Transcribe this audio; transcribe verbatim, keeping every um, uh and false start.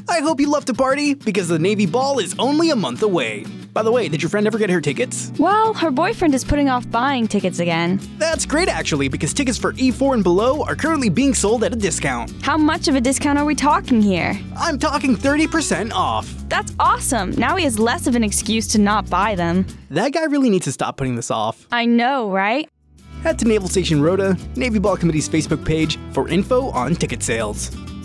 I hope you love to party, because the Navy Ball is only a month away. By the way, did your friend ever get her tickets? Well, her boyfriend is putting off buying tickets again. That's great actually, because tickets for E four and below are currently being sold at a discount. How much of a discount are we talking here? I'm talking thirty percent off. That's awesome. Now he has less of an excuse to not buy them. That guy really needs to stop putting this off. I know, right? Head to Naval Station Rota, Navy Ball Committee's Facebook page, for info on ticket sales.